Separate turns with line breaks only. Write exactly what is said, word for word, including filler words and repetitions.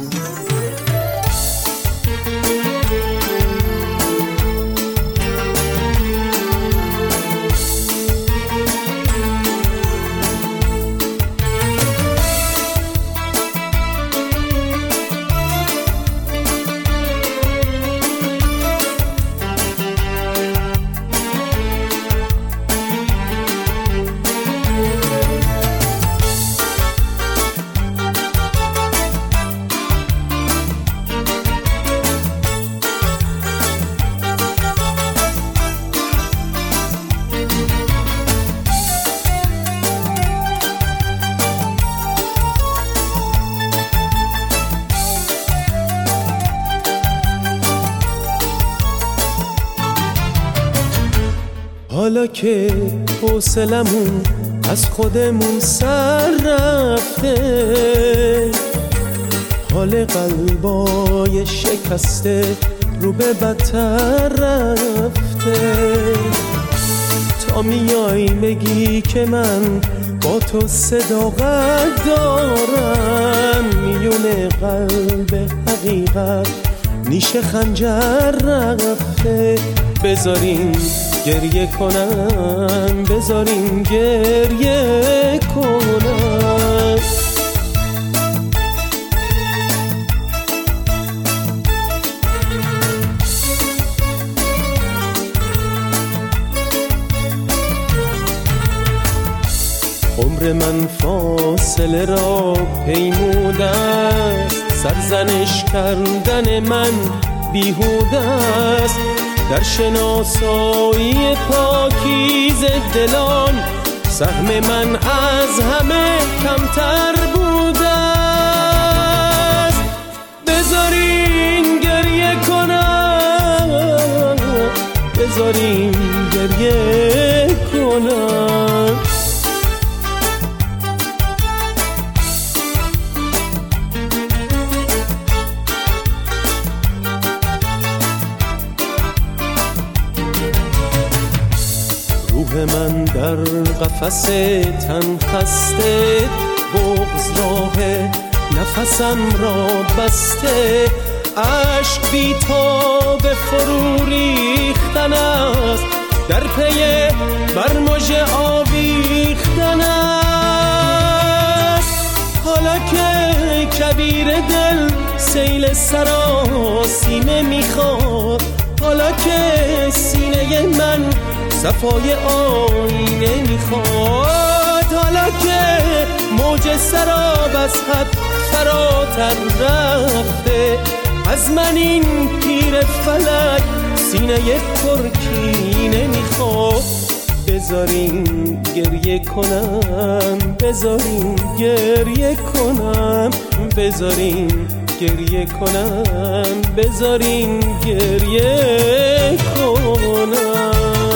حالا که حوصلمون از خودمون سر رفته، حال قلبای شکسته رو به بدتر رفته، تا میای بگی که من با تو صداقت دارم، میونه قلب حقیقت نیش خنجر رفته. بذارین گریه کنم، بذارین گریه کنم. عمر من فاصله را پیموده است، سرزنش کردن من بیهوده است. در شناسایی پاکیز دلان سهم من از همه کمتر بوده است. بذارین گریه کنم، بذارین گریه کنم. روح من در قفس تن خسته، بغض راه نفسم را بسته. عشق بی تاب فرو ریختن است، در پی بر مژه آویختن است. حالا که کبیر دل سیل سراسیمه میخواد، حالا که سینه من صفای آینه میخواد، حالا که موج سراب از حد فراتر رفته، از من این پیر فلک سینه پرکینه میخواد. بذارین گریه کنم، بذارین گریه کنم، بذارین گریه کنم، بذارین گریه کنم.